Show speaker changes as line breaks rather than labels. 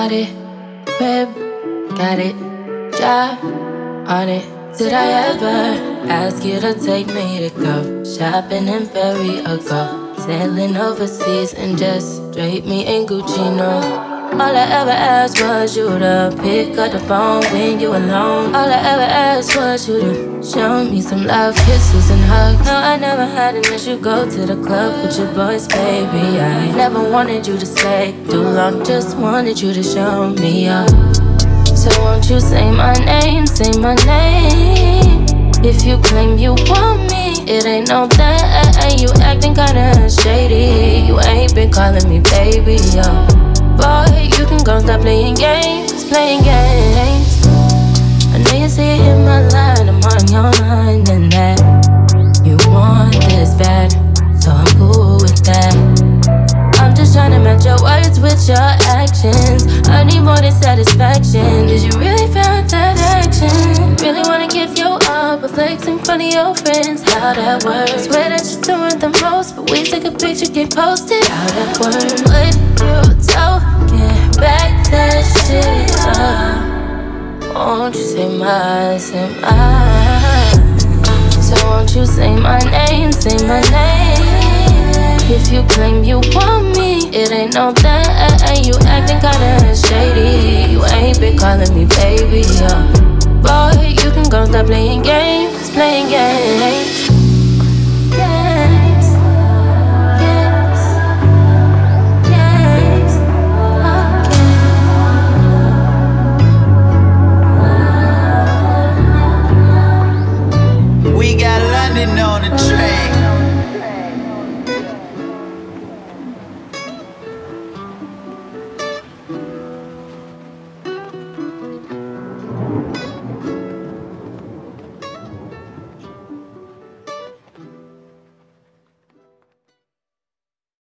Got it, crib, got it, job on it. Did I ever ask you to take me to go shopping in Perry or go sailing overseas and just drape me in Gucci? No. All I ever asked was you to pick up the phone when you alone. All I ever asked was you to show me some love, kisses and hugs. No, I never had an issue. Go to the club with your boys, baby. I never wanted you to stay too long. Just wanted you to show me up. So won't you say my name, say my name. If you claim you want me, it ain't no that. You acting kinda shady. You ain't been calling me baby, yo. Boy, you can go stop playing games, playing games. I know you see it in my line, I'm on your mind and that you want this bad, so I'm cool with that. I'm just trying to match your words with your actions. I need more than satisfaction. Did you really feel that action? Really wanna give you up, but flex in front of your friends. How that works? Swear that you're doing the most, but we take a picture, get posted. How that works? What you talking? Back that shit up. Won't you say mine, say mine? So won't you say my name, say my name? If you claim you want me, it ain't no that. You acting kinda shady. You ain't been calling me baby, yo. Boy, you can go stop playing games.